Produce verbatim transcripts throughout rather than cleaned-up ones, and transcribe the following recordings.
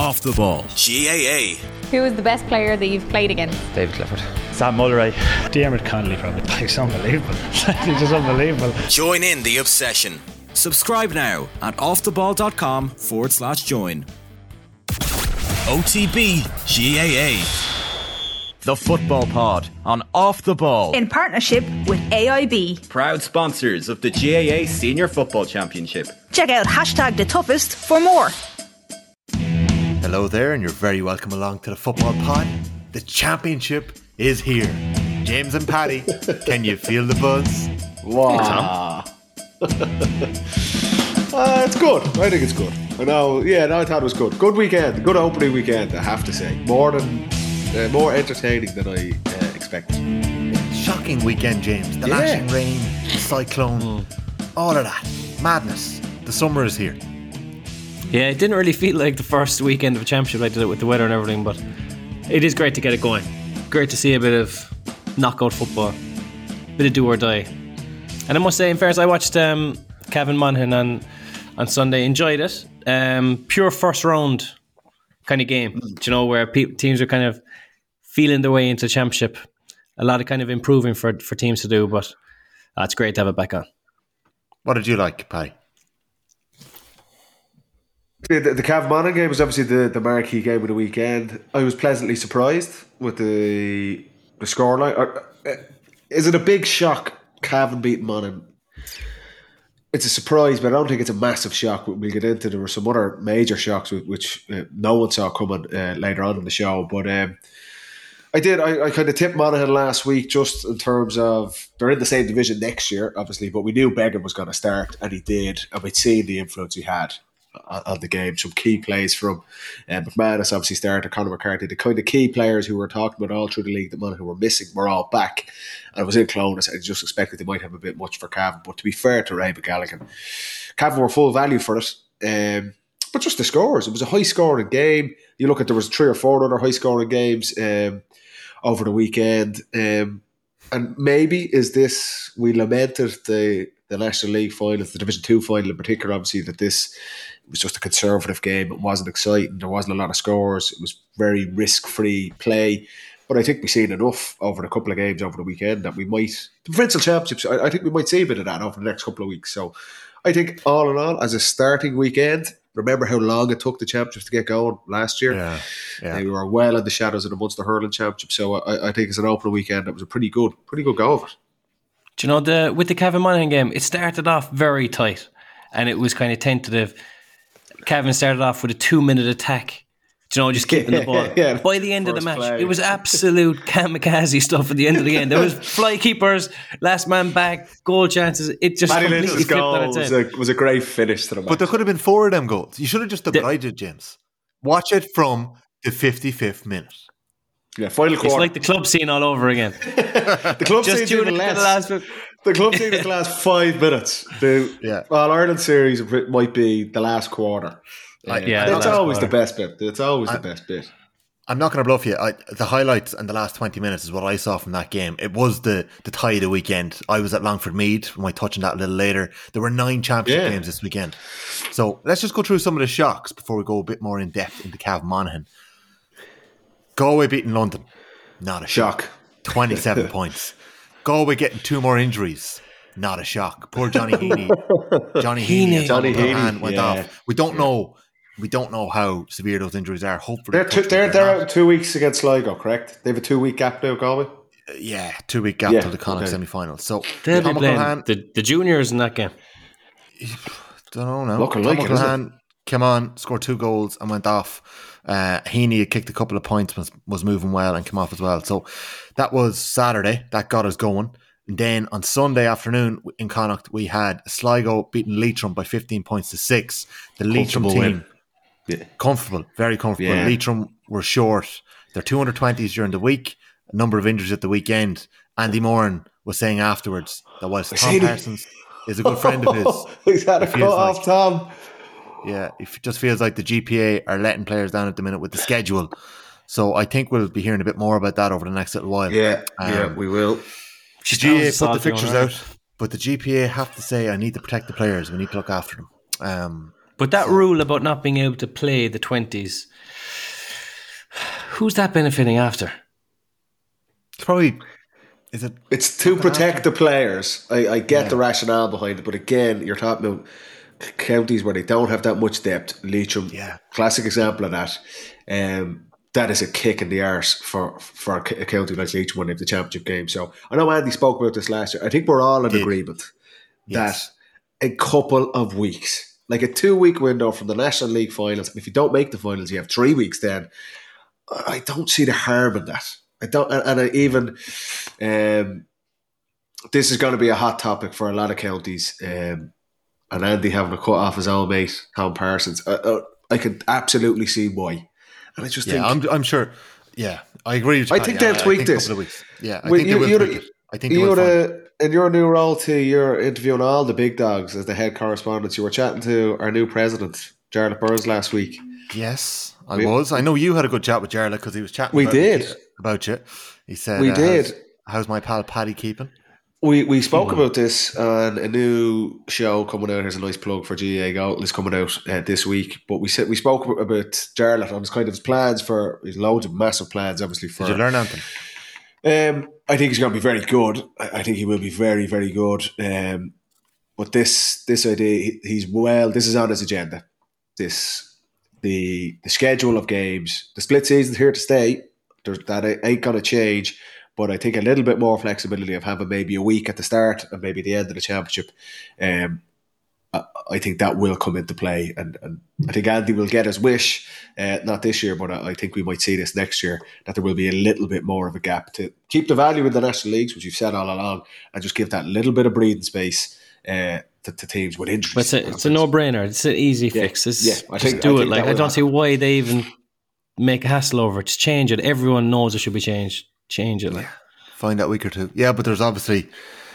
Off the Ball. G A A. Who was the best player that you've played against? David Clifford. Sam Mulleray. Diarmuid Connolly probably. It's unbelievable. It's just unbelievable. Join in the obsession. Subscribe now at offtheball.com forward slash join. O T B G A A. The Football Pod on Off the Ball. In partnership with A I B. Proud sponsors of the G A A Senior Football Championship. Check out hashtag the toughest for more. Hello there, and you're very welcome along to the Football Pod. The championship is here. James and Paddy, can you feel the buzz? Wow. uh, it's good. I think it's good. I know. Yeah, no, I thought it was good. Good weekend. Good opening weekend, I have to say. More than, uh, more entertaining than I uh, expected. Shocking weekend, James. The yeah. lashing rain, the cyclone, mm. all of that. Madness. The summer is here. Yeah, it didn't really feel like the first weekend of a championship like I did it with the weather and everything, but it is great to get it going. Great to see a bit of knockout football, a bit of do or die. And I must say, in fairness, I watched um, Cavan Monaghan on, on Sunday, enjoyed it. Um, pure first round kind of game, mm. do you know, where pe- teams are kind of feeling their way into the championship. A lot of kind of improving for, for teams to do, but uh, it's great to have it back on. What did you like, Paddy? The, the, the Cavan Monaghan game was obviously the, the marquee game of the weekend. I was pleasantly surprised with the the scoreline. Uh, is it a big shock, Cavan beating Monaghan? It's a surprise, but I don't think it's a massive shock. We'll get into. There were some other major shocks which uh, no one saw coming uh, later on in the show. But um, I did. I, I kind of tipped Monaghan last week, just in terms of they're in the same division next year, obviously. But we knew Beggan was going to start, and he did, and we'd seen the influence he had on the game. Some key plays from uh, McManus obviously started, Conor McCarthy, the kind of key players who were talking about all through the league that Monaghan were missing were all back, and it was in Clonus. I just expected they might have a bit much for Cavan, but to be fair to Ray McGalligan, Cavan were full value for it, um, but just the scores, it was a high scoring game. You look at, there was three or four other high scoring games um, over the weekend, um, and maybe is this, we lamented the the National League final, the Division two final in particular, obviously, that this was just a conservative game. It wasn't exciting. There wasn't a lot of scores. It was very risk-free play. But I think we've seen enough over a couple of games over the weekend that we might, the provincial championships, I, I think we might see a bit of that over the next couple of weeks. So I think all in all, as a starting weekend, remember how long it took the championships to get going last year? Yeah, yeah. They were well in the shadows of the Munster Hurling Championship. So I, I think it's an opening weekend that was a pretty good, pretty good go of it. Do you know, the with the Cavan Monaghan game, it started off very tight and it was kind of tentative. Cavan started off with a two-minute attack, do you know, just keeping the ball. yeah, By the end of the match, play. It was absolute kamikaze stuff at the end of the game. There was fly keepers, last man back, goal chances. It just Paddy completely Lynch's flipped goal on its was head. a, was a great finish to the match. But there could have been four of them goals. You should have just divided, James. Watch it from the fifty-fifth minute. Yeah, final quarter. It's like the club scene all over again. the club Just scene tune in the into last, the last bit. the club scene in the last five minutes. The Yeah. All Ireland series might be the last quarter. I- yeah, that's the last always quarter. the best bit. It's always I- the best bit. I'm not going to bluff you. I, the highlights and the last twenty minutes is what I saw from that game. It was the, the tie of the weekend. I was at Longford Mead. We might touch on that a little later. There were nine championship Yeah. games this weekend. So let's just go through some of the shocks before we go a bit more in depth into Cavan Monaghan. Galway beating London. Not a shock. Shock. twenty-seven points. Galway getting two more injuries. Not a shock. Poor Johnny Heaney. Johnny Heaney. Johnny Johnny Heaney, Heaney went yeah. off. We don't know. We don't know how severe those injuries are. Hopefully, They're, two, touch wood, they're, they're not. out two weeks against Sligo, correct? They have a two week gap now, Galway. Yeah, two week gap Yeah, till the Connacht okay. semi final. So They'll be Tom playing McElhan, the, the juniors in that game. don't know now. Looking Tom like it, isn't McElhan came on, scored two goals, and went off. Uh, Heaney had kicked a couple of points, was, was moving well, and came off as well. So that was Saturday. That got us going. And then on Sunday afternoon in Connacht, we had Sligo beating Leitrim by fifteen points to six. The Leitrim Comfortable team, win. Yeah. comfortable, very comfortable. Yeah. Leitrim were short. They're two hundred twenties during the week, a number of injuries at the weekend. Andy Moran was saying afterwards that whilst Tom he? Parsons is a good friend of his, He's had a it cut feels off, like- Tom. yeah, it just feels like the G P A are letting players down at the minute with the schedule. So I think we'll be hearing a bit more about that over the next little while. Yeah, Um, yeah, we will. The G A A Sounds put the salty fixtures already. out, but the G P A have to say, I need to protect the players. We need to look after them. Um, But that so, rule about not being able to play the twenties, who's that benefiting after? It's probably... Is it? It's to protect after? the players. I, I get yeah. the rationale behind it, but again, you're talking about counties where they don't have that much depth. Leitrim, yeah. classic example of that. Um, that is a kick in the arse for for a county like Leitrim winning the championship game. So I know Andy spoke about this last year. I think we're all in Did. agreement yes. that a couple of weeks, like a two-week window from the National League finals, and if you don't make the finals, you have three weeks then. I don't see the harm in that. I don't, and I even um, this is going to be a hot topic for a lot of counties. Um, and Andy having to cut off his own mate, Tom Parsons, I, I, I can absolutely see why. And I just yeah, think, I'm, I'm sure. Yeah, I agree. With you, I think they'll tweak this. Yeah, I think they will tweak it. I think they will. The, in your new role, too, you're interviewing all the big dogs as the head correspondent. You were chatting to our new president, Jarlath Burns, last week. Yes, I we, was. I know you had a good chat with Jarlath because he was chatting. We about did you, about you. He said, "We uh, did." How's, how's my pal Paddy keeping? We we spoke about this on a new show coming out. Here's a nice plug for G A A Goal. It's coming out uh, this week. But we said we spoke about, about Jarlath and his kind of his plans for his loads of massive plans. Obviously, for did you learn anything? Um, I think he's going to be very good. I, I think he will be very very good. Um, but this this idea, he, he's well. This is on his agenda. This the the schedule of games, the split season's here to stay. There's, that ain't going to change. But I think a little bit more flexibility of having maybe a week at the start and maybe the end of the championship. Um, I, I think that will come into play. And, and I think Andy will get his wish, uh, not this year, but I, I think we might see this next year, that there will be a little bit more of a gap to keep the value in the National Leagues, which you've said all along, and just give that little bit of breathing space uh, to, to teams with injuries. But it's a, it's a no-brainer. It's an easy yeah. fix. It's, yeah, I think, just do I it. Like I don't happen. see why they even make a hassle over it. Just change it. Everyone knows it should be changed. Change it, like find that week or two. Yeah, but there's obviously,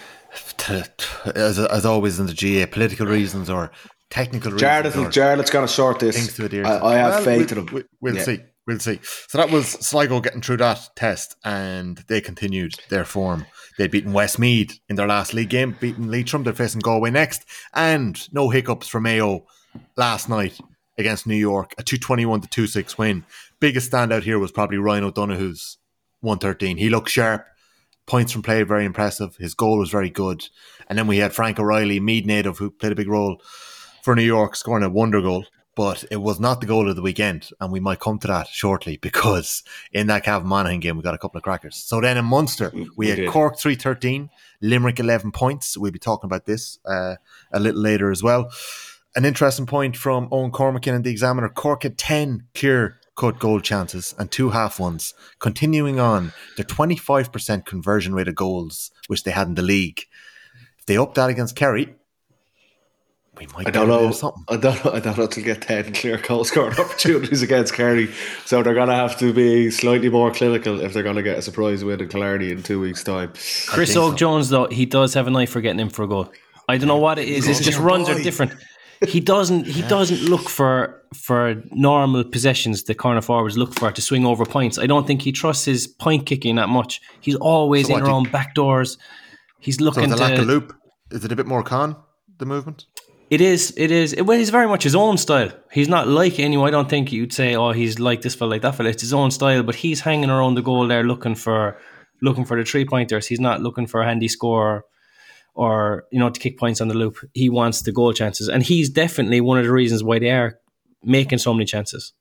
as as always in the G A, political reasons or technical reasons. Jarlath, Jarlath's going to sort this. To I, I have well, faith we'll, in him. We'll yeah. see. We'll see. So that was Sligo getting through that test, and they continued their form. They'd beaten Westmeath in their last league game, beaten Leitrim. They're facing Galway next, and no hiccups for Mayo last night against New York, a two twenty-one to two six win. Biggest standout here was probably Ryan O'Donoghue's one thirteen. He looked sharp. Points from play, very impressive. His goal was very good. And then we had Frank O'Reilly, Meath native, who played a big role for New York, scoring a wonder goal. But it was not the goal of the weekend. And we might come to that shortly, because in that Cavan Monaghan game, we got a couple of crackers. So then in Munster, we, we had did. Cork three thirteen, Limerick eleven points. We'll be talking about this uh, a little later as well. An interesting point from Owen Cormacan in the Examiner. Cork had ten clear cut goal chances and two half ones, continuing on their twenty-five percent conversion rate of goals, which they had in the league. If they up that against Kerry, we might I don't get know. something. I don't know. I don't know to get ten clear goal scoring opportunities against Kerry, so they're going to have to be slightly more clinical if they're going to get a surprise win in Killarney in two weeks' time. Chris Oak Jones, though, he does have an eye for getting in for a goal. I don't know what it is. His just runs boy. are different. He doesn't. He yeah. doesn't look for for normal possessions that corner forwards look for to swing over points. I don't think he trusts his point kicking that much. He's always so in around back doors. He's looking so to lack of loop. Is it a bit more con the movement? It is. It is. It, well, he's very much his own style. He's not like anyone. I don't think you'd say, "Oh, he's like this fella, like that fella." It's his own style. But he's hanging around the goal there, looking for looking for the three pointers. He's not looking for a handy score. Or, you know, to kick points on the loop. He wants the goal chances. And he's definitely one of the reasons why they are making so many chances.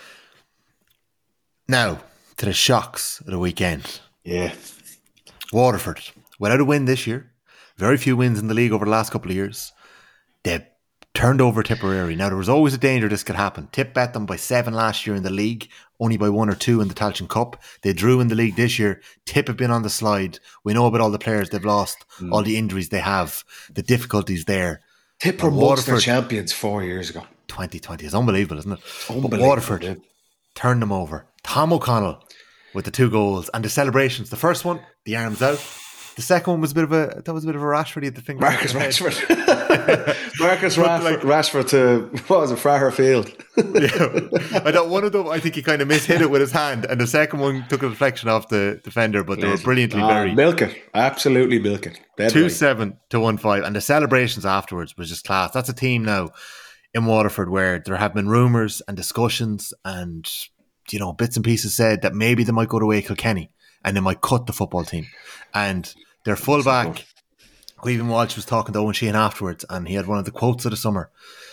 Now, to the shocks of the weekend. Yeah. Waterford, without a win this year, very few wins in the league over the last couple of years. They turned over Tipperary. Now, there was always a danger this could happen. Tip bet them by seven last year in the league, only by one or two in the Tailteann Cup. They drew in the league this year. Tip have been on the slide. We know about all the players they've lost, mm. all the injuries they have, the difficulties there. Tip were Waterford champions four years ago. twenty twenty is unbelievable, isn't it? Unbelievable. But Waterford yeah. turned them over. Tom O'Connell with the two goals and the celebrations. The first one, the arms out. The second one was a bit of a that was a bit of a Rashford at the finger. Marcus Rashford. Marcus Rashford, like, Rashford to what was it, Fraher Field. yeah. I thought one of them I think he kind of mishit it with his hand, and the second one took a deflection off the defender, but they were brilliantly ah, buried. Milk it. Absolutely milk it. Two seven to one five. And the celebrations afterwards was just class. That's a team now. in Waterford where there have been rumours and discussions and, you know, bits and pieces said that maybe they might go to away Kilkenny and they might cut the football team. And their fullback, Queven Walsh, was talking to Owen Sheehan afterwards, and he had one of the quotes of the summer.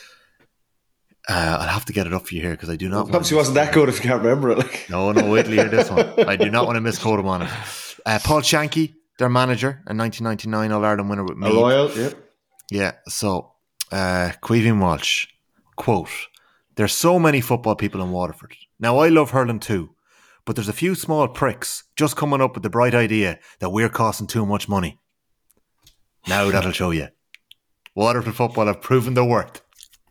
Uh, I'll have to get it up for you here because I do not. Perhaps he wasn't that good if you can't remember it. Like. No, no, wait till you hear this one. I do not want to misquote him on it. Uh, Paul Shanky, their manager, a nineteen ninety-nine All Ireland winner with me. A loyal, yeah. Yeah, so uh, Queven Walsh, quote, "There's so many football people in Waterford. Now, I love hurling too, but there's a few small pricks just coming up with the bright idea that we're costing too much money. Now that'll show you. Waterford football have proven their worth."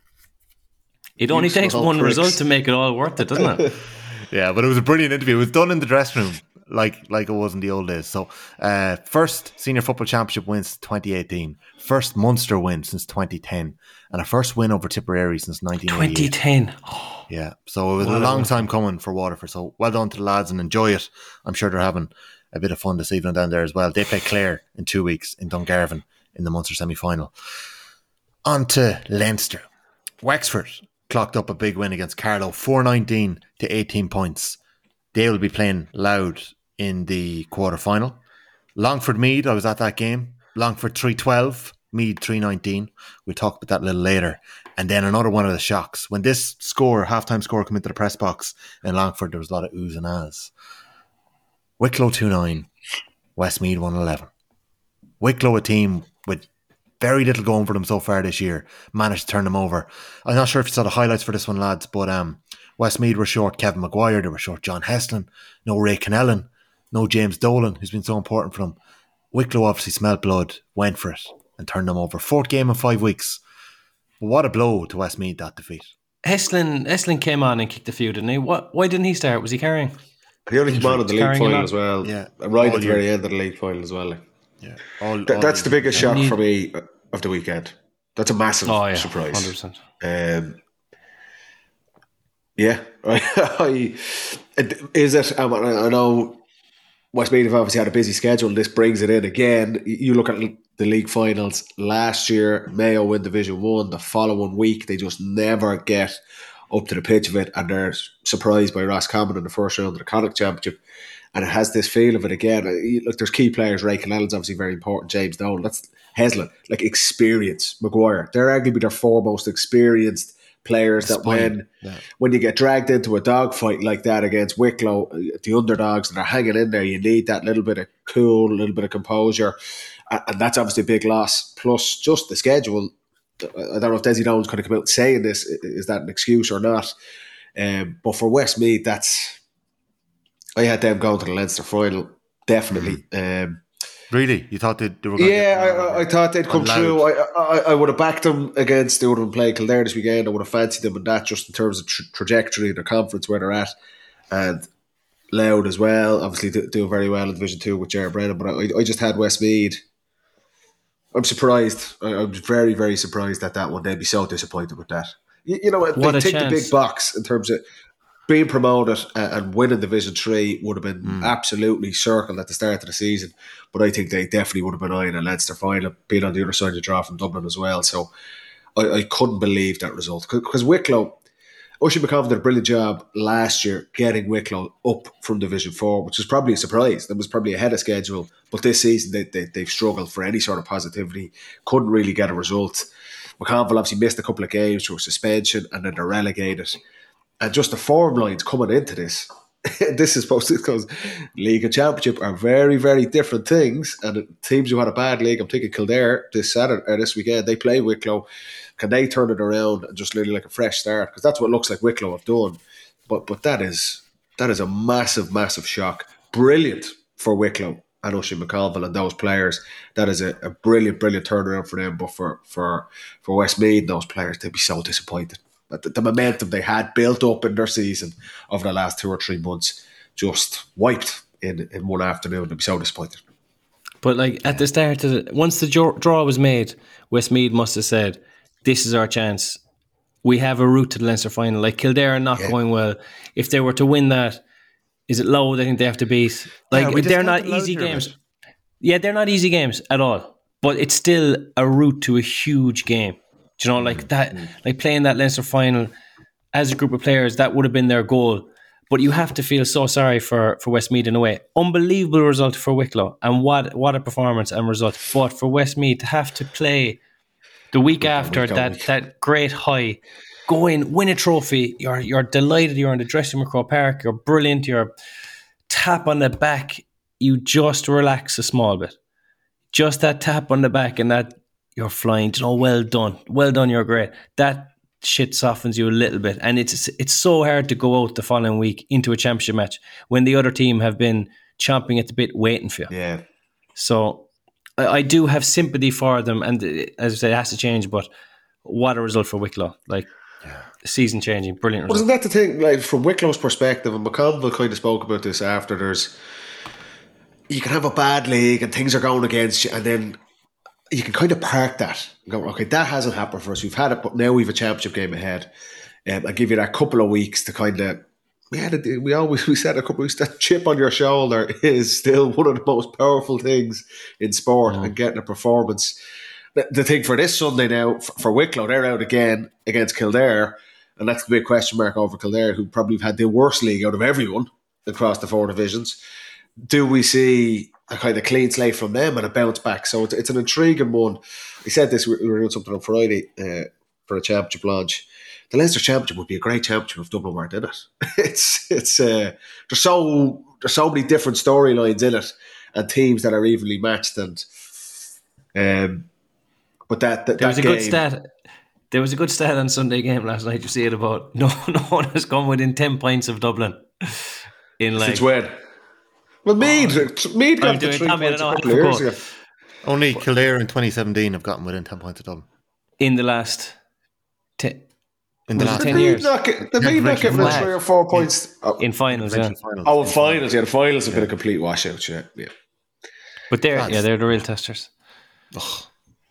It only You takes small one pricks. result to make it all worth it, doesn't it? Yeah, but it was a brilliant interview. It was done in the dressing room, like like it was in the old days. So, uh, first senior football championship win since twenty eighteen, first Munster win since twenty ten, and a first win over Tipperary since nineteen eighty-eight. twenty ten. Yeah, so it was What a a long win. time coming for Waterford. So well done to the lads and enjoy it. I'm sure they're having a bit of fun this evening down there as well. They play Clare in two weeks in Dungarvan in the Munster semi-final. On to Leinster. Wexford clocked up a big win against Carlow, four nineteen to eighteen points. They will be playing Loud in the quarter-final. Longford Mead, I was at that game. Longford three twelve, Mead three nineteen. We'll talk about that a little later. And then another one of the shocks. When this score, halftime score, came into the press box in Longford, there was a lot of oohs and ahs. Wicklow two nine, Westmeath one eleven. Wicklow, a team with very little going for them so far this year, managed to turn them over. I'm not sure if you saw the highlights for this one, lads, but um, Westmeath were short Kevin Maguire, they were short John Heslin, no Ray Connellan, no James Dolan, who's been so important for them. Wicklow obviously smelled blood, went for it, and turned them over. Fourth game in five weeks. But what a blow to Westmeath, that defeat. Heslin, Heslin came on and kicked a few, didn't he? What, why didn't he start? Was he carrying? He only came on in the league Carrying final on. as well. Yeah. Right All at the year. very end of the league final as well. Like. Yeah, all, Th- all that's the biggest shock Need- for me of the weekend. That's a massive Oh, yeah, surprise. one hundred percent. Um, yeah, I, is it? Um, I I know Westmeath have obviously had a busy schedule. And this brings it in again. You look at the league finals last year. Mayo win Division One. The following week, they just never get up to the pitch of it, and they're surprised by Roscommon in the first round of the Connacht Championship. And it has this feel of it again. Look, there's key players. Ray Connellan's obviously very important. James Dolan. That's Heslin. Like experience. Maguire. They're arguably their four most experienced players that when yeah. when you get dragged into a dogfight like that against Wicklow, the underdogs that are hanging in there, you need that little bit of cool, a little bit of composure. And, and that's obviously a big loss. Plus, just the schedule. I don't know if Desi Dolan's going to come out saying this. Is that an excuse or not? Um, but for Westmeath, that's... I had them going to the Leinster final, definitely. Um, Really? You thought they, they were going yeah, to get I, I thought they'd come Loud. through. I, I I would have backed them against the other one playing Kildare this weekend. I would have fancied them in that, just in terms of tra- trajectory of their conference, where they're at. And Loud as well, obviously do- doing very well in Division two with Jared Brennan. But I, I just had Westmeath. I'm surprised. I, I'm very, very surprised at that one. They'd be so disappointed with that. You, you know, What they a tick the chance. big box in terms of being promoted and and winning Division Three would have been Mm. absolutely circled at the start of the season. But I think they definitely would have been eyeing a Leinster final, being on the other side of the draw from Dublin as well. So I, I couldn't believe that result. Because Wicklow, Oisin McConville did a brilliant job last year getting Wicklow up from Division Four, which was probably a surprise. That was probably ahead of schedule. But this season, they, they, they've struggled for any sort of positivity. Couldn't really get a result. McConville obviously missed a couple of games through suspension, and then they're relegated. And just the form lines coming into this, this is supposed to, because league and championship are very, very different things. And teams who had a bad league, I'm thinking Kildare this Saturday or this weekend, they play Wicklow. Can they turn it around and just literally like a fresh start? Because that's what it looks like Wicklow have done. But but that is that is a massive, massive shock. Brilliant for Wicklow and Oisin McConville and those players. That is a, a brilliant, brilliant turnaround for them. But for for for Westmeath and those players, they'd be so disappointed. But the, the momentum they had built up in their season over the last two or three months just wiped in, in one afternoon. They'd be so disappointed. But like at the start of the, once the draw, draw was made, Westmeath must have said, "This is our chance. We have a route to the Leinster final." Like Kildare are not Yeah. going well. If they were to win that, is it Low? They think they have to beat. Like Yeah, we they're discounted not Louth easy here a games. bit. Yeah, they're not easy games at all. But it's still a route to a huge game. Do you know, like that, like playing that Leinster final as a group of players, that would have been their goal. But you have to feel so sorry for, for Westmeath in a way. Unbelievable result for Wicklow, and what what a performance and result. But for Westmeath to have to play the week after that week. that great high, go in, win a trophy, you're you're delighted, you're in the dressing room at Croke Park, you're brilliant, you're tap on the back, you just relax a small bit. Just that tap on the back and that you're flying, you know, well done, well done, you're great. That shit softens you a little bit, and it's it's so hard to go out the following week into a championship match when the other team have been chomping at the bit waiting for you. Yeah. So I, I do have sympathy for them, and as I say, it has to change, but what a result for Wicklow. Like, yeah. Season changing, brilliant result. Wasn't that the thing, like, from Wicklow's perspective, and McConville kind of spoke about this after, there's you can have a bad league and things are going against you, and then you can kind of park that and go, okay, that hasn't happened for us. We've had it, but now we've a championship game ahead. Um, and give you that couple of weeks to kind of, we had a, we always, we said a couple of weeks, that chip on your shoulder is still one of the most powerful things in sport, mm. and getting a performance. The, the thing for this Sunday now, for, for Wicklow, they're out again against Kildare, and that's the big question mark over Kildare, who probably have had the worst league out of everyone across the four divisions. Do we see a kind of clean slate from them and a bounce back? So it's, it's an intriguing one. We said this, we were doing something on Friday uh, for a championship launch. The Leinster Championship would be a great championship if Dublin weren't in it. It's it's uh, there's so there's so many different storylines in it and teams that are evenly matched, and um, but that, that there was that a game, good stat. There was a good stat on Sunday game last night. You see it about no no one has come within ten points of Dublin in like since when? Well, Mead, oh, Mead got the three Tommy, points a couple of years ago. Only Kildare in twenty seventeen have gotten within ten points of Dublin. In the last ten, in the last ten the years. Not get, the Mead not getting three or four points. In, in finals, yeah. Finals. Oh, in finals, yeah. The finals have yeah. been a complete washout, yeah. yeah. But they're, That's, yeah, they're the real testers. Ugh.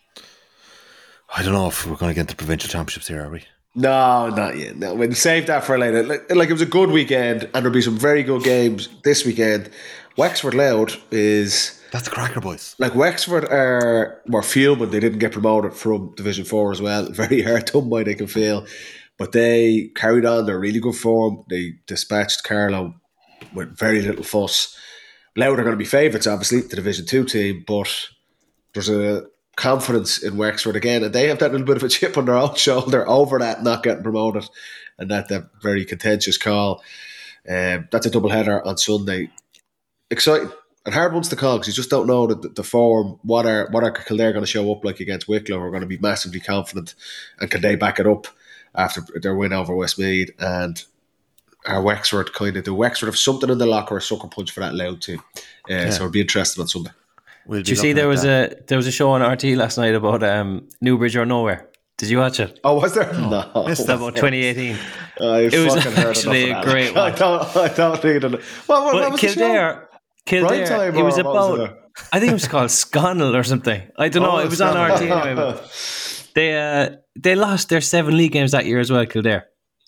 I don't know if we're going to get into provincial championships here, are we? No, not yet. No, we'll save that for later. Like, like, it was a good weekend, and there'll be some very good games this weekend. Wexford Louth is... That's the cracker, boys. Like, Wexford are more fuming. They didn't get promoted from Division four as well. Very hard done by, they can feel. But they carried on their really good form. They dispatched Carlow with very little fuss. Louth are going to be favourites, obviously, the Division two team, but there's a confidence in Wexford again, and they have that little bit of a chip on their own shoulder over that not getting promoted, and that, that very contentious call. Um, that's a double header on Sunday. Exciting and hard ones to call because you just don't know the, the form. What are what are Kildare going to show up like against Wicklow? We're going to be massively confident, and can they back it up after their win over Westmeath? And are Wexford kind of do Wexford have something in the locker, a sucker punch for that Louth team? Uh, yeah. So it'll be interesting on Sunday. We'll Did you see there was that. a there was a show on R T last night about um, Newbridge or Nowhere? Did you watch it? Oh, was there? No, no. It's about twenty eighteen. I it was actually a great one. I don't, I don't think it. What, what, what was Kildare, Kildare. It was about. Was it I think it was called Sconnell or something. I don't know. Oh, it was Sconnell. On R T anyway. But they uh, they lost their seven league games that year as well, Kildare.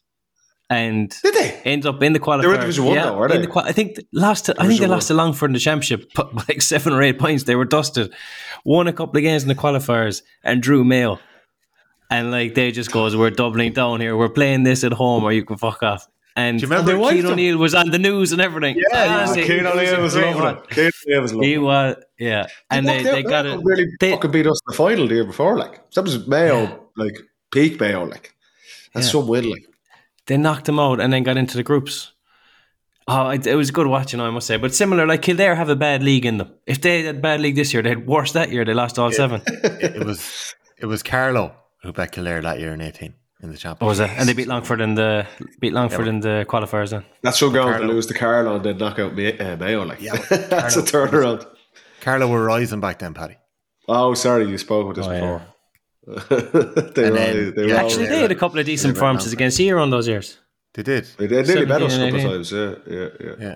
And did they end up in the qualifier? They were in Division One, yeah, though, were they? The, I think lost. To, I think they lost to Longford in the championship, but by like seven or eight points. They were dusted. Won a couple of games in the qualifiers and drew Mayo. And like they just goes, we're doubling down here. We're playing this at home, or you can fuck off. And do you remember Cian O'Neill was on the news and everything. Yeah, ah, Cian O'Neill was lovely. Cian O'Neill was lovely. He was, yeah. And they, they, they got it. Really they fucking beat us in the final the year before. Like that was Mayo, yeah. like peak Mayo. Like that's yeah. some win. Like. They knocked them out and then got into the groups. Oh, it, it was good watching, I must say. But similar, like Kildare have a bad league in them. If they had a bad league this year, they had worse that year. They lost all yeah. seven. it, it was it was Carlow who beat Kildare that year in eighteen in the championship. Oh, was it? And they beat Longford in the beat Longford yeah, in the qualifiers. Then that's so going to lose to Carlow and then knock out May, uh, Mayo. Like yeah, that's a turnaround. Carlow were rising back then, Paddy. Oh, sorry, you spoke with this oh, before. Yeah. they and were, then, they yeah, were actually, they had a couple of decent performances against Eron those years. They did. They did nearly beat us a couple of times. Yeah, yeah, yeah.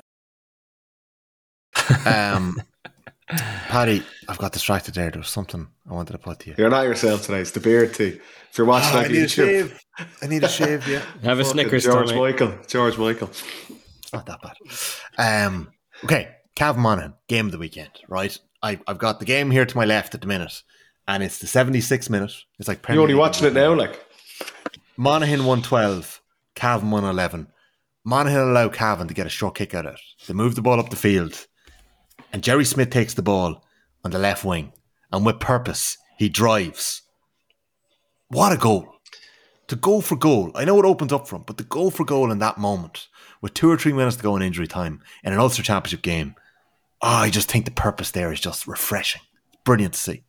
yeah. um, Paddy, I've got distracted there. There was something I wanted to put to you. You're not yourself today. It's the beard tea. If you're watching, oh, I need a shave. I need a shave. Yeah, have a Snickers. George Tommy. Michael. George Michael. Not that bad. Um, okay, Cavan Monaghan game of the weekend. Right, I, I've got the game here to my left at the minute. and it's the seventy-sixth minute. It's like Premier You're only League. watching it now, like. Monaghan won twelve, Cavan won eleven. Monaghan allowed Cavan to get a short kick out of it. They moved the ball up the field, and Jerry Smith takes the ball on the left wing, and with purpose, he drives. What a goal. To go for goal. I know it opens up from, but to go for goal in that moment, with two or three minutes to go in injury time, in an Ulster Championship game, oh, I just think the purpose there is just refreshing. It's brilliant to see.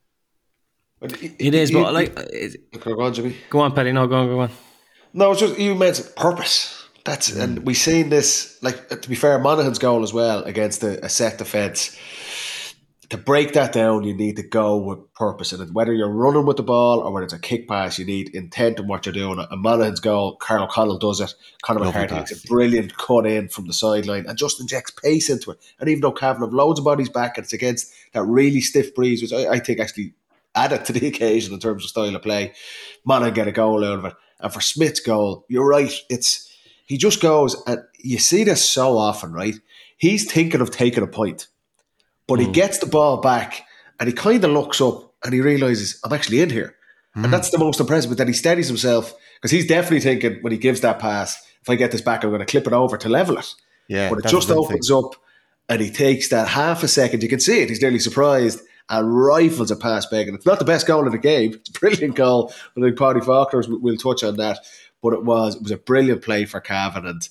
It is, but like, go on, Jimmy. Go on, Paddy. No, go on, go on. No, it's just you mentioned purpose. That's mm. and we've seen this. Like, to be fair, Monaghan's goal as well against a, a set defence. To break that down, you need to go with purpose, and whether you're running with the ball or whether it's a kick pass, you need intent in what you're doing. And Monaghan's goal, Carl O'Connell does it. Conor McCarthy makes a brilliant cut in from the sideline and just injects pace into it. And even though Cavan have loads of bodies back, and it's against that really stiff breeze, which I, I think actually added to the occasion in terms of style of play, Monaghan get a goal out of it. And for Smith's goal, you're right. It's he just goes, and you see this so often, right? He's thinking of taking a point. But mm. he gets the ball back and he kind of looks up and he realises, I'm actually in here. Mm. And that's the most impressive. But then he steadies himself because he's definitely thinking when he gives that pass, if I get this back, I'm going to clip it over to level it. Yeah, but it just opens thing. up and he takes that half a second. You can see it. He's nearly surprised and rifles a pass back. And it's not the best goal of the game. It's a brilliant goal. I think Paddy Faulkner will touch on that. But it was it was a brilliant play for Cavan. And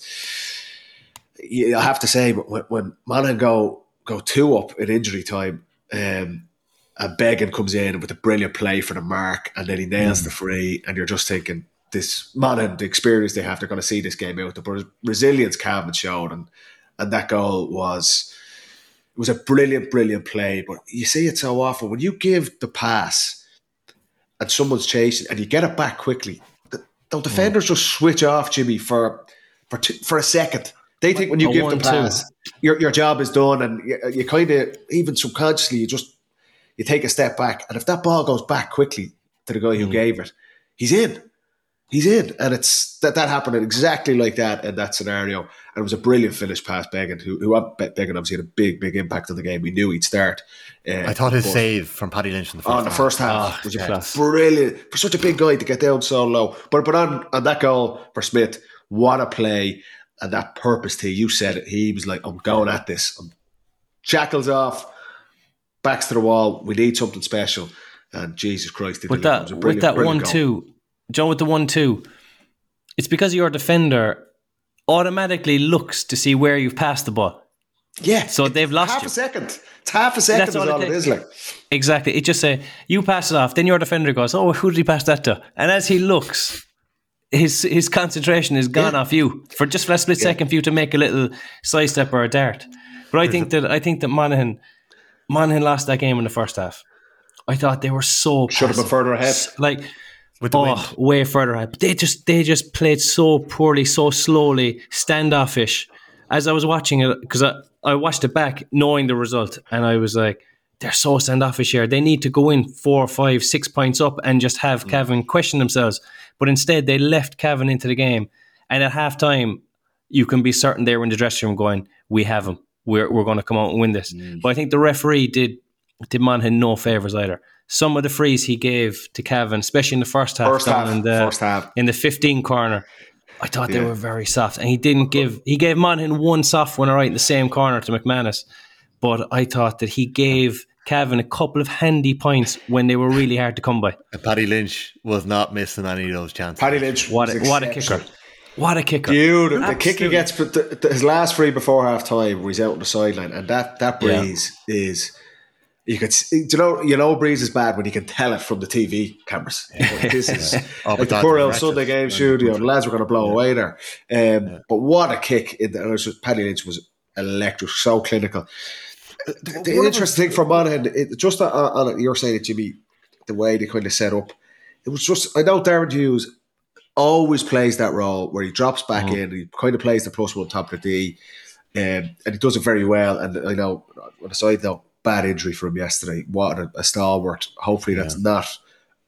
I have to say, when, when Monaghan go... go two up in injury time, um, and Beggan comes in with a brilliant play for the mark, and then he nails mm. the free, and you're just thinking, this man and the experience they have, they're going to see this game out. The resilience Cavan showed, and and that goal was it was a brilliant, brilliant play. But you see it so often when you give the pass and someone's chasing, and you get it back quickly. The, the defenders mm. just switch off, Jimmy, for for two, for a second. They think when you a give the pass, your your job is done, and you, you kind of, even subconsciously, you just you take a step back. And if that ball goes back quickly to the guy who mm. gave it, he's in. He's in. And it's that that happened exactly like that in that scenario. And it was a brilliant finish past Beggan, who, who Beggan obviously had a big, big impact on the game. We knew he'd start. Uh, I thought his save from Paddy Lynch in the first on half. the first half oh, was yeah. brilliant. For such a big guy to get down so low. But, but on, on that goal for Smith, what a play. And that purpose to you said it. He was like, I'm going at this. I'm shackles off, backs to the wall. We need something special. And Jesus Christ, with that, with that one two, John, with the one two, it's because your defender automatically looks to see where you've passed the ball. Yeah, so they've lost half you. a second. It's half a second. That's all, all it, it is. Like exactly. It just say you pass it off, then your defender goes, "Oh, who did he pass that to?" And as he looks, his his concentration is gone yeah. off you for just for a split yeah. second for you to make a little side step or a dart. But I think that I think that Monaghan Monaghan lost that game in the first half. I thought they were so should have been further ahead, like with the oh, wind. way further ahead. But they just they just played so poorly, so slowly, standoffish. As I was watching it, because I, I watched it back knowing the result, and I was like, they're so standoffish here. They need to go in four, five, six points up and just have mm. Cavan question themselves. But instead, they left Cavan into the game. And at half time, you can be certain they were in the dressing room going, we have him. We're we're going to come out and win this. Mm. But I think the referee did, did Monaghan no favours either. Some of the frees he gave to Cavan, especially in the first half, first half, in the, first half. in the fifteen corner, I thought yeah. they were very soft. And he didn't give, he gave Monaghan one soft one right in the same corner to McManus. But I thought that he gave Cavan a couple of handy points when they were really hard to come by. And Paddy Lynch was not missing any of those chances. Paddy Lynch, what a, what a kicker! What a kicker! Dude, the kick he gets, but the, the, his last free before half time, where he's out on the sideline, and that that breeze yeah. is you could see, you know you know breeze is bad when you can tell it from the T V cameras. Like, this is oh, like the poor old Sunday game studio. The lads were going to blow yeah. away there, um, yeah. but what a kick! In the, it was just, Paddy Lynch was electric, so clinical. The, the interesting thing for Monaghan, it, just on, on you're saying it, Jimmy, the way they kind of set up, it was just, I know Darren Hughes always plays that role where he drops back mm. in, he kind of plays the plus one top of the D, um, and he does it very well. And I know, on the side though, bad injury for him yesterday. What a, a stalwart. Hopefully that's yeah. not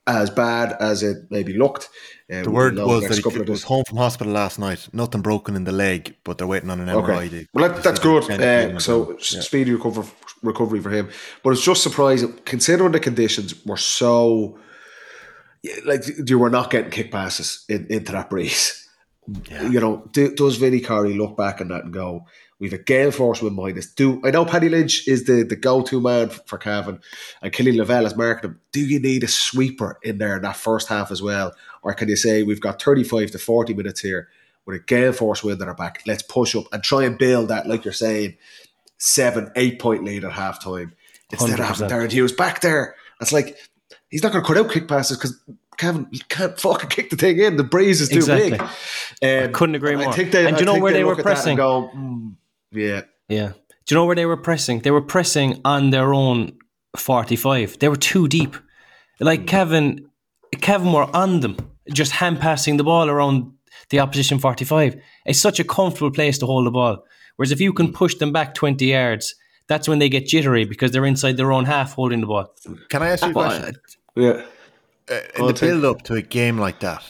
as bad as it maybe looked. Uh, The word was that he was home from hospital last night. Nothing broken in the leg, but they're waiting on an M R I. Okay. To, well, that, that's good. Uh, so yeah. speedy recover, recovery for him. But it's just surprising, considering the conditions were so... Like, you were not getting kick passes in, into that breeze. Yeah. You know, do, does Vinnie Corey look back on that and go, we've a gale force with behind us? Do I know Paddy Lynch is the, the go-to man for, for Cavan, and Killian Lavelle is marking him. Do you need a sweeper in there in that first half as well? Or can you say we've got thirty-five to forty minutes here with a gale force wind at our back? Let's push up and try and build that, like you're saying, seven, eight point lead at half time. Instead of having Darren Hughes back there. It's like, he's not going to cut out kick passes because Cavan can't fucking kick the thing in. The breeze is too exactly. big. Um, I couldn't agree more. I think they, and do you know where they, they were pressing? And go, mm, yeah. Yeah. Do you know where they were pressing? They were pressing on their own forty-five. They were too deep. Like Cavan, Cavan were on them, just hand passing the ball around the opposition forty-five. It's such a comfortable place to hold the ball. Whereas if you can push them back twenty yards, that's when they get jittery because they're inside their own half holding the ball. Can I ask you a question? Yeah. Uh, in the build up to a game like that,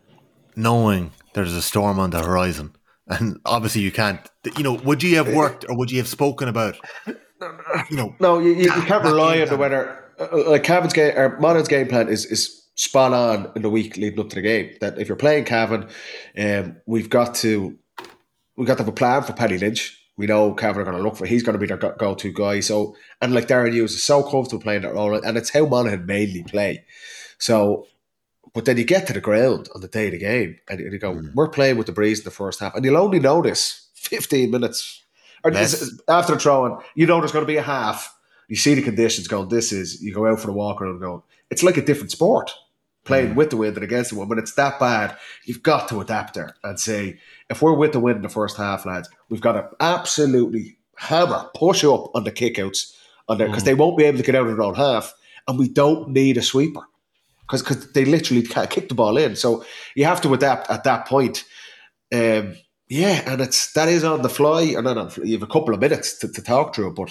knowing there's a storm on the horizon, and obviously you can't, you know, would you have worked or would you have spoken about, you know? No, you, you, you can't rely on the weather. Uh, like Cavan's game, or Monaghan's game plan is, is spot on in the week leading up to the game. That if you're playing Cavan, um, we've got to we've got to have a plan for Paddy Lynch. We know Cavan are going to look for. He's going to be their go-to guy. So, and like Darren Hughes is so comfortable playing that role, and it's how Monaghan mainly play. So, but then you get to the ground on the day of the game, and you go, mm. we're playing with the breeze in the first half, and you'll only know this fifteen minutes or this, after the throw-in. You know there's going to be a half. You see the conditions going. This is you go out for the walk around and go. It's like a different sport playing mm. with the wind and against the wind. When it's that bad, you've got to adapt there and say, if we're with the wind in the first half, lads, we've got to absolutely hammer, push up on the kickouts on there because mm. they won't be able to get out of their own half, and we don't need a sweeper. Because they literally can't kick the ball in. So you have to adapt at that point. Um, yeah, and it's that is on the fly. And then on, you have a couple of minutes to, to talk through it. But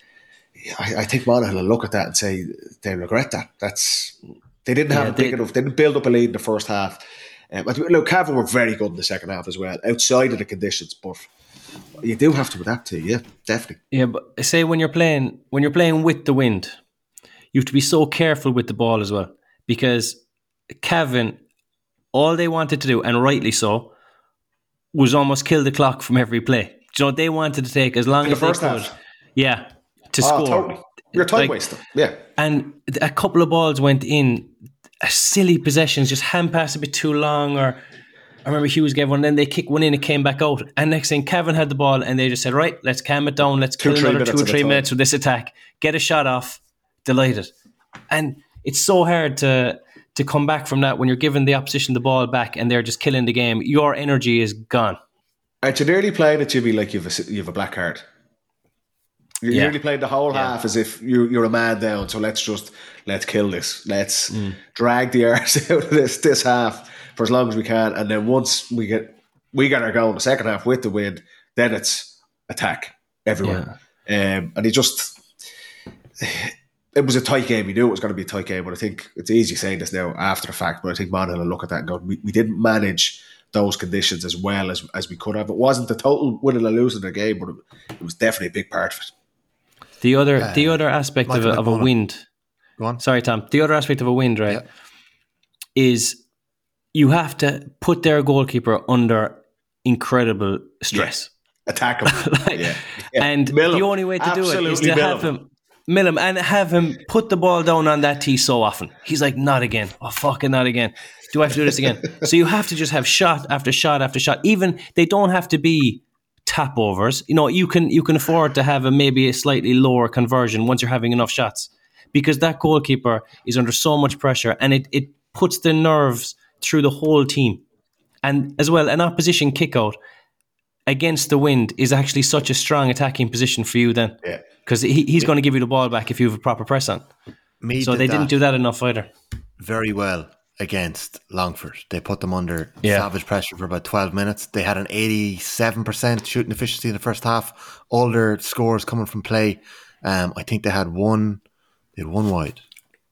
I, I think Monaghan will look at that and say they regret that. That's They didn't have yeah, it big they, enough. They didn't build up a lead in the first half. Um, look, Cavan were very good in the second half as well, outside of the conditions. But you do have to adapt to it, yeah, definitely. Yeah, but say when you're playing when you're playing with the wind, you have to be so careful with the ball as well. Because Cavan, all they wanted to do, and rightly so, was almost kill the clock from every play. Do you know, they wanted to take as long in as the first they could. Half. Yeah, to oh, score. Totally. You're a time like, waster. Yeah. And a couple of balls went in, silly possessions, just hand pass a bit too long, or I remember Hughes gave one, and then they kicked one in, it came back out. And next thing, Cavan had the ball, and they just said, right, let's calm it down, let's two, kill another two or three minutes with this attack, get a shot off, delighted. And it's so hard to to come back from that when you're giving the opposition the ball back and they're just killing the game. Your energy is gone. Aren't you nearly playing it, Jimmy, like you've a, you've a black card? You're yeah. nearly playing the whole yeah. half as if you, you're a man down. So let's just let's kill this. Let's mm. drag the arse out of this this half for as long as we can. And then once we get we get our goal in the second half with the wind, then it's attack everywhere. Yeah. Um, and he just. It was a tight game. We knew it was going to be a tight game, but I think it's easy saying this now after the fact. But I think Monaghan will look at that and go, we, we didn't manage those conditions as well as, as we could have. It wasn't the total winning or losing the game, but it, it was definitely a big part of it. The other uh, the other aspect of a, of a wind, go on. Sorry, Tom. The other aspect of a wind, right, yeah. is you have to put their goalkeeper under incredible stress. Yeah. Attack him. like, yeah. Yeah. And mill the him. only way to Absolutely do it is to have him. him Mill him and have him put the ball down on that tee so often. He's like, not again. Oh, fucking not again. Do I have to do this again? So you have to just have shot after shot after shot. Even they don't have to be tap overs. You know, you can you can afford to have a maybe a slightly lower conversion once you're having enough shots, because that goalkeeper is under so much pressure, and it, it puts the nerves through the whole team. And as well, an opposition kick out against the wind is actually such a strong attacking position for you then. Yeah. Because he, he's yeah. going to give you the ball back if you have a proper press on. Meath so they did didn't do that enough either. Very well against Longford. They put them under yeah. savage pressure for about twelve minutes. They had an eighty-seven percent shooting efficiency in the first half. All their scores coming from play. Um, I think they had one, they had one wide.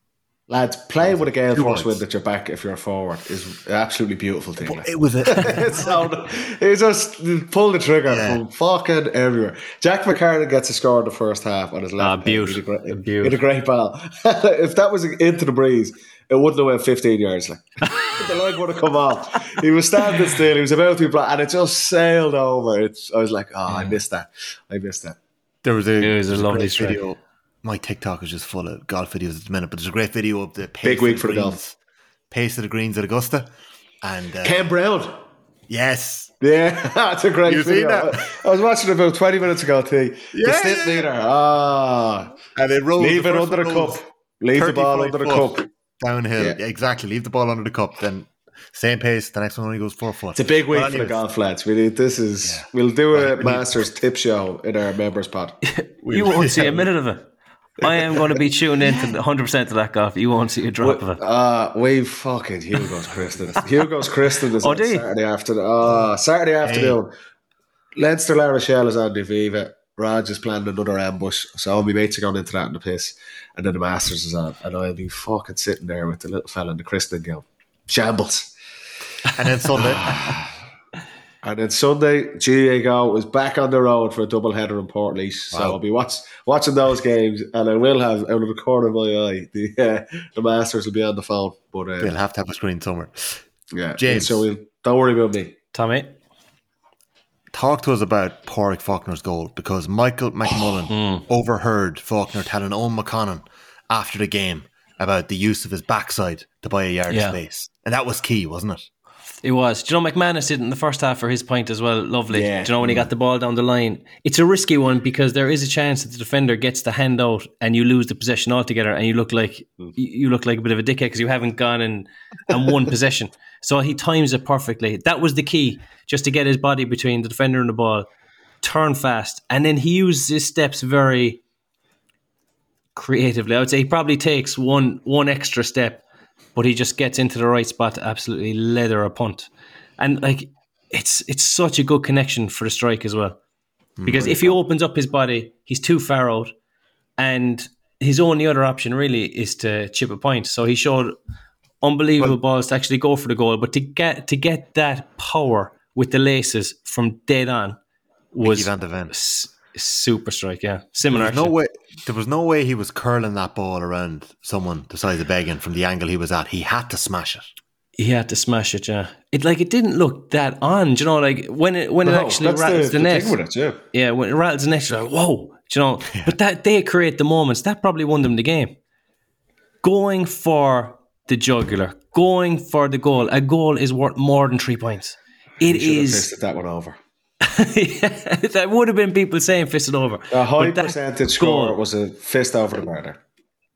Lads, playing with a gale Two force points. wind at your back if you're a forward is an absolutely beautiful thing. like. It was a It's so, he just pulled the trigger Yeah. from fucking everywhere. Jack McCarran gets a score in the first half on his left. Ah, hand. beaut. He had a great, A he beaut. had a great ball. If that was into the breeze, it wouldn't have went fifteen yards. Like the line would have come off. He was standing still. He was about to be blocked, and it just sailed over. It's. I was like, oh, I missed that. I missed that. there was a, It was a there's lovely great strike. video. My TikTok is just full of golf videos at the minute, but there's a great video of the pace Big of week the for the greens, golf. pace of the greens at Augusta, and uh, Ken Brown. yes, Yeah, that's a great You've seen video. that? I was watching it about twenty minutes ago, T. Yeah, the snip yeah, meter. Ah. and it rolls. Leave the it first under the one cup. rolls Leave the ball thirty-five under the foot cup. downhill. Yeah. Yeah, exactly. Leave the ball under the cup. Then same pace. The next one only goes four foot. It's a big week Well, for the anyways, golf lads. We need this is Yeah. we'll do a Right, we need- Masters tip show in our members pod. You won't see a minute of it. I am going to be tuned in to one hundred percent of that golf. You won't see a drop of it. Uh we fucking Hugo's Kristen. Hugo's Kristen is Oh, on do you? Saturday afternoon. Oh, Saturday afternoon. Leinster La Rochelle is on the Viva. Raj is planning another ambush. So all my mates are going into that in the piss. And then the Masters is on. And I'll be fucking sitting there with the little fella in the Kristen going, shambles. and then Sunday. And then Sunday, G A A Go is back on the road for a double header in Portlaoise. So Wow. I'll be watch, watching those games, and I will have out of the corner of my eye the uh, the Masters will be on the phone. But uh, They'll have to have a screen somewhere. yeah, James. So we'll, don't worry about me. Tommy? Talk to us about Pádraig Faulkner's goal, because Michael McMullen overheard Faulkner telling Owen McConnon after the game about the use of his backside to buy a yard Yeah. of space. And that was key, wasn't it? It was. Do you know McManus did it in the first half for his point as well? Lovely. Yeah. Do you know when he got the ball down the line? It's a risky one because there is a chance that the defender gets the hand out and you lose the possession altogether, and you look like you look like a bit of a dickhead because you haven't gone and, and won possession. So he times it perfectly. That was the key, just to get his body between the defender and the ball, turn fast, and then he used his steps very creatively. I would say he probably takes one one extra step, but he just gets into the right spot to absolutely leather a punt. And like it's it's such a good connection for the strike as well. Because if he opens up his body, he's too far out, and his only other option really is to chip a point. So he showed unbelievable balls to actually go for the goal, but to get to get that power with the laces from dead on was Mickey Van de Ven. s- super strike, yeah. Similar. There's no actually. way. There was no way he was curling that ball around someone the size of Began from the angle he was at. He had to smash it. He had to smash it, yeah. It like it didn't look that on, do you know, like when it when it No, actually that's rattles the, the net. thing with it, yeah. Yeah, when it rattles the net, you're like, whoa, do you know. But that they create the moments that probably won them the game. Going for the jugular, going for the goal. A goal is worth more than three points. It Should have is. fisted that one over. Yeah, that would have been people saying fisted over. A high But that percentage goal- score was a fist over the bar there.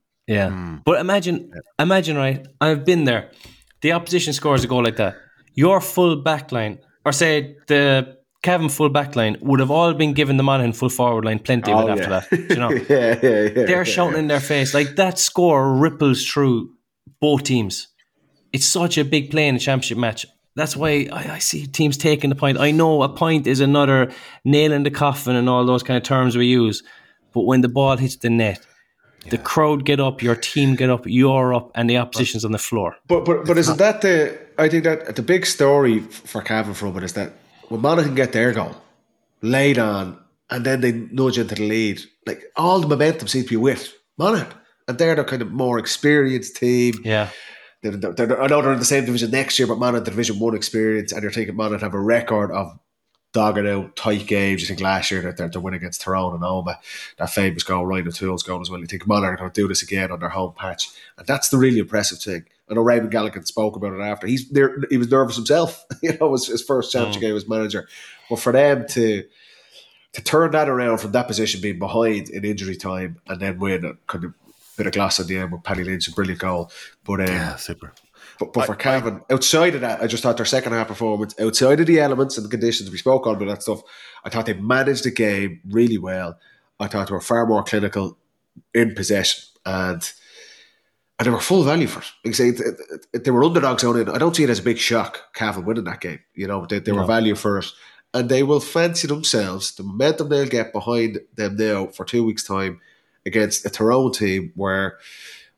Yeah. But imagine, imagine, right? I've been there. The opposition scores a goal like that. Your full back line, or say the Cavan full back line, would have all been given the Monaghan full forward line plenty of it Oh, after yeah. that. do You know, yeah, yeah, yeah. they're yeah, shouting yeah. in their face. Like that score ripples through both teams. It's such a big play in a championship match. That's why I, I see teams taking the point. I know a point is another nail in the coffin and all those kind of terms we use. But when the ball hits the net, the crowd get up, your team get up, you're up, and the opposition's on the floor. But but but isn't that the? I think that the big story f- for Cavan from it is that when Monaghan get their goal, laid on, and then they nudge into the lead, like all the momentum seems to be with Monaghan, and they're the kind of more experienced team. Yeah. They're, they're, they're, I know they're in the same division next year, but Monaghan, the Division One experience, and you're thinking Monaghan have a record of dogging out tight games. You think last year that they're, they're winning against Tyrone and Oma, that famous goal, Ryan O'Toole's goal as well. You think Monaghan are going to do this again on their home patch, and that's the really impressive thing. I know Raymond Gallagher spoke about it after. He's there. He was nervous himself. You know, it was his first championship game as manager. But for them to to turn that around from that position, being behind in injury time, and then win, a kind of bit of glass on the end with Paddy Lynch, a brilliant goal. But um, Yeah, super. But, but for Cavan, outside of that, I just thought their second half performance, outside of the elements and the conditions we spoke on, but that stuff, I thought they managed the game really well. I thought they were far more clinical in possession, and and they were full value for it. Like I say, it, it, it, they were underdogs on it. I don't see it as a big shock, Cavan winning that game. You know, they, they were No. value for it, and they will fancy themselves the momentum they'll get behind them now for two weeks' time against a Tyrone team where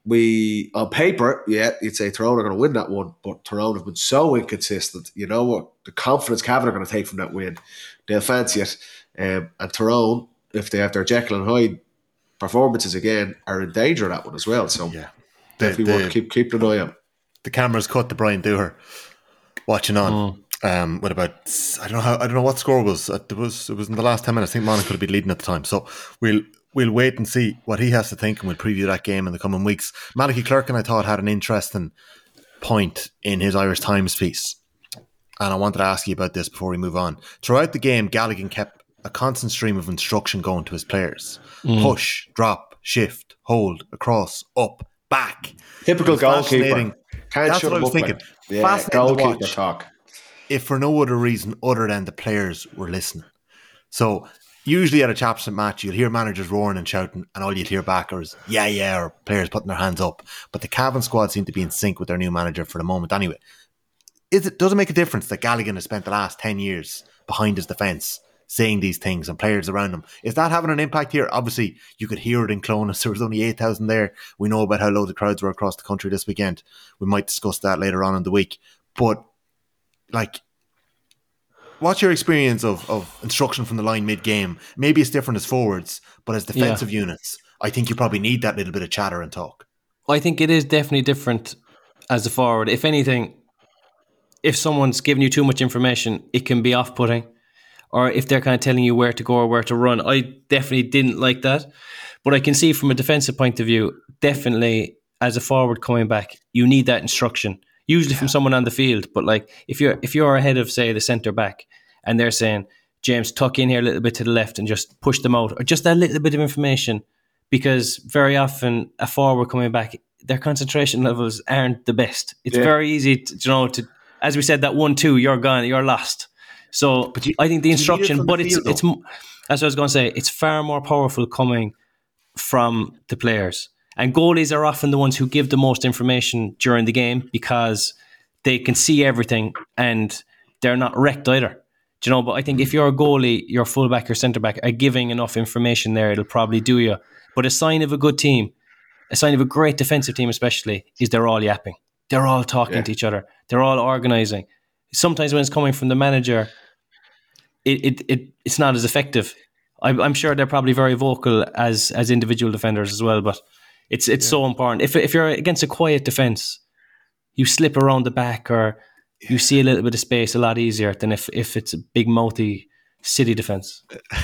we on paper, yeah, you'd say Tyrone are going to win that one, but Tyrone have been so inconsistent. You know what? The confidence Cavan are going to take from that win, they'll fancy it. Um, and Tyrone, if they have their Jekyll and Hyde performances again, are in danger of that one as well. So yeah, definitely the, want to keep keep an eye on. The cameras cut to Brian Dooher watching on. Mm. Um, with about I don't know how I don't know what score was. It was it was in the last ten minutes. I think Monaghan could have been leading at the time. So we'll we'll wait and see what he has to think, and we'll preview that game in the coming weeks. Malachy Clerkin, I thought, had an interesting point in his Irish Times piece, and I wanted to ask you about this before we move on. Throughout the game, Galligan kept a constant stream of instruction going to his players: mm. push, drop, shift, hold, across, up, back. Typical goalkeeper. Can't That's shut what I was up, thinking. Yeah, fascinating goalkeeper to watch. talk. If for no other reason other than the players were listening. So usually at a championship match, you'll hear managers roaring and shouting, and all you'll hear back is yeah, yeah, or players putting their hands up. But the Cavan squad seem to be in sync with their new manager for the moment. Anyway, is it does it make a difference that Galligan has spent the last ten years behind his defence saying these things and players around him? Is that having an impact here? Obviously, you could hear it in Clonus. There was only eight thousand there. We know about how low the crowds were across the country this weekend. We might discuss that later on in the week. But like, what's your experience of, of instruction from the line mid-game? Maybe it's different as forwards, but as defensive yeah. units, I think you probably need that little bit of chatter and talk. I think it is definitely different as a forward. If anything, if someone's giving you too much information, it can be off-putting. Or if they're kind of telling you where to go or where to run. I definitely didn't like that. But I can see from a defensive point of view, definitely as a forward coming back, you need that instruction. Usually yeah. from someone on the field, but like if you're if you're ahead of, say, the centre back, and they're saying, James, tuck in here a little bit to the left and just push them out, or just that little bit of information, because very often a forward coming back, their concentration levels aren't the best. It's yeah. very easy, to, you know, to as we said, that one two, you're gone, you're lost. So but you, I think the instruction, but the it's field, it's though. As I was going to say, it's far more powerful coming from the players. And goalies are often the ones who give the most information during the game because they can see everything and they're not wrecked either. Do you know? But I think if you're a goalie, your fullback, your centre back are giving enough information there, it'll probably do you. But a sign of a good team, a sign of a great defensive team especially, is they're all yapping. They're all talking yeah. to each other. They're all organising. Sometimes when it's coming from the manager, it it, it it's not as effective. I, I'm sure they're probably very vocal as as individual defenders as well, but It's it's yeah. so important. If if you're against a quiet defence, you slip around the back or yeah. you see a little bit of space a lot easier than if, if it's a big mouthy city defence.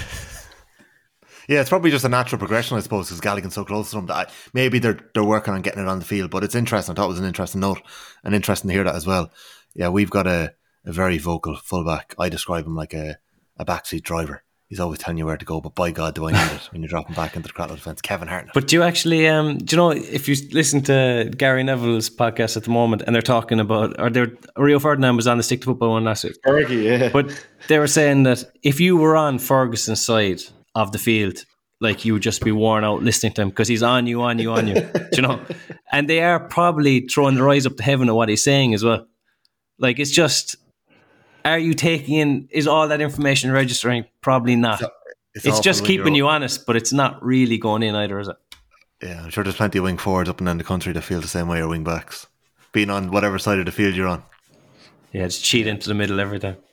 Yeah, it's probably just a natural progression, I suppose, because Galligan's so close to them. That I, maybe they're they're working on getting it on the field, but it's interesting. I thought it was an interesting note and interesting to hear that as well. Yeah, we've got a, a very vocal fullback. I describe him like a, a backseat driver. He's always telling you where to go, but by God, do I need it when you're dropping back into the Cratloe defence. Kevin Hartnett. But do you actually, um, do you know, if you listen to Gary Neville's podcast at the moment and they're talking about, or they're, Rio Ferdinand was on the Stick to Football one last week. Fergie, yeah. But they were saying that if you were on Ferguson's side of the field, like you would just be worn out listening to him because he's on you, on you, on you. Do you know? And they are probably throwing their eyes up to heaven at what he's saying as well. Like, it's just, are you taking in, is all that information registering? Probably not. It's, it's, it's just keeping you honest, but it's not really going in either, is it? Yeah, I'm sure there's plenty of wing forwards up and down the country that feel the same way, or wing backs, being on whatever side of the field you're on. Yeah, just cheat into the middle every time.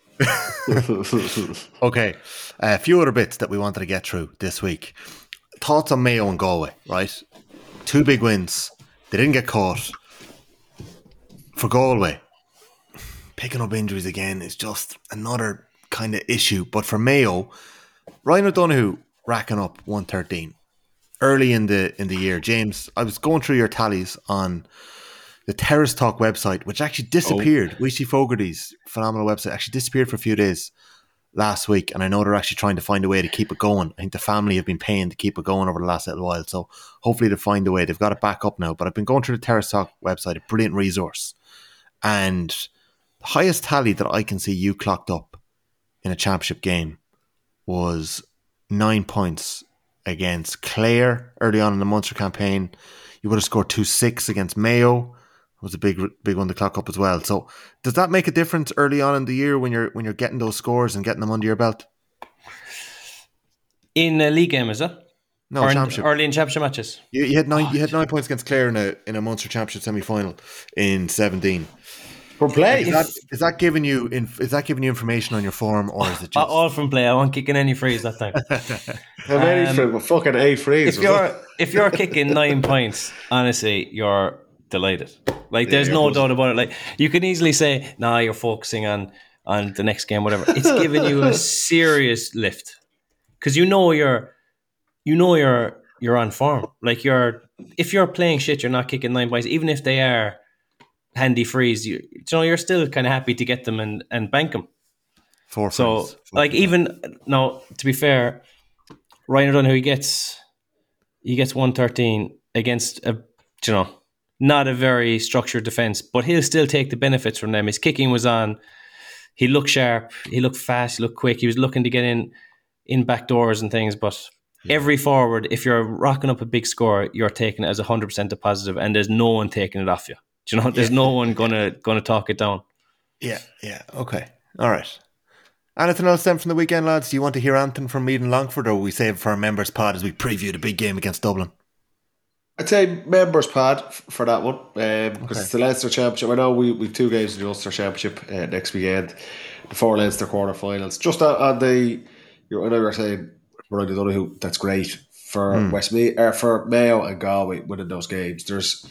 Okay, a few other bits that we wanted to get through this week. Thoughts on Mayo and Galway, right? Two big wins. They didn't get caught. For Galway, picking up injuries again is just another kind of issue. But for Mayo, Ryan O'Donoghue racking up one thirteen early in the in the year. James, I was going through your tallies on the Terrace Talk website, which actually disappeared. Oh. Wishy Fogarty's phenomenal website actually disappeared for a few days last week, and I know they're actually trying to find a way to keep it going. I think the family have been paying to keep it going over the last little while, so hopefully they'll find a way. They've got it back up now, but I've been going through the Terrace Talk website, a brilliant resource, and the highest tally that I can see you clocked up in a championship game was nine points against Clare early on in the Munster campaign. You would have scored two six against Mayo. It was a big big one to clock up as well. So does that make a difference early on in the year when you're when you're getting those scores and getting them under your belt? In a league game, is it? No, Or in- championship. early in championship matches. You, you had nine. You had nine points against Clare in a in a Munster Championship semi final in seventeen. For play. Is that is that giving you in, is that giving you information on your form, or is it Uh, just All from play. I wasn't kicking any frees that time. How many Um, free? Well, fucking eight frees. if you're if you're kicking nine points, honestly, you're delighted. Like, there's Yeah, no you're doubt about it. Like, you can easily say, "Nah, you're focusing on on the next game, whatever." It's giving you a serious lift because you know you're you know you're you're on form. Like, you're if you're playing shit, you're not kicking nine points, even if they are handy frees. You, you know, you're still kind of happy to get them and and bank them. four? So, frames? like, even now, to be fair, Ryan O'Donoghue, he gets he gets one thirteen against a, you know, not a very structured defense, but he'll still take the benefits from them. His kicking was on. He looked sharp. He looked fast. He looked quick. He was looking to get in in back doors and things. But yeah. every forward, if you're rocking up a big score, you're taking it as a hundred percent a positive, and there's no one taking it off you. Do you know? There's yeah. no one gonna yeah. gonna talk it down. Yeah. Yeah. Okay. All right. Anything else then from the weekend, lads? Do you want to hear anything from Meath and Longford, or will we save it for our members' pod as we preview the big game against Dublin? I'd say members' pod f- for that one, um, because Okay. it's the Leinster Championship. I know we we've two games in the Ulster Championship uh, next weekend, the four Leinster quarter-finals. Just on, on the, you know, I know you were saying Ryan O'Donoghue, that's great for Mm. Westmeath, or for Mayo and Galway winning those games. There's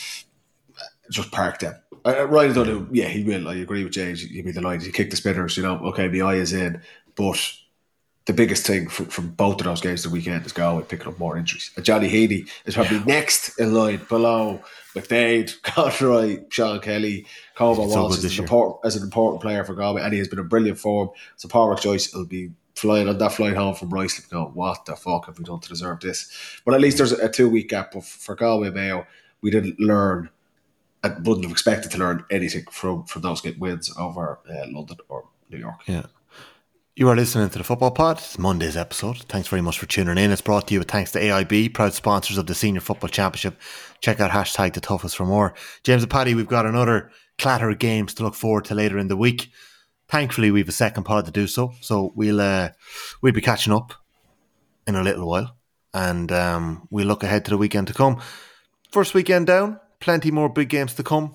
just park them. Uh, Ryan O'Donoghue, yeah, he will. I agree with James. He'll be delighted. He kicked the spinners, you know. Okay, the eye is in, but the biggest thing from, from both of those games the weekend is Galway picking up more injuries. And Johnny Heaney is probably yeah. next in line below McDade, Conroy, Sean Kelly, Colm Walsh so as, an important, as an important player for Galway, and he has been in brilliant form. So Pádraig Joyce will be flying on that flight home from Riceland going, what the fuck have we done to deserve this? But at least there's a, a two-week gap. But for Galway and Mayo, we didn't learn, I wouldn't have expected to learn anything from, from those good wins over uh, London or New York. Yeah. You are listening to the Football Pod. It's Monday's episode. Thanks very much for tuning in. It's brought to you with thanks to A I B, proud sponsors of the Senior Football Championship. Check out hashtag the toughest for more. James and Paddy, we've got another clatter of games to look forward to later in the week. Thankfully, we have a second pod to do so. So we'll uh, we'll be catching up in a little while. And um, we'll look ahead to the weekend to come. First weekend down. Plenty more big games to come.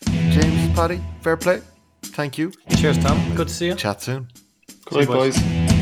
James, Paddy, fair play. Thank you. Cheers, Tom. Good to see you. Chat soon. Good night, boys.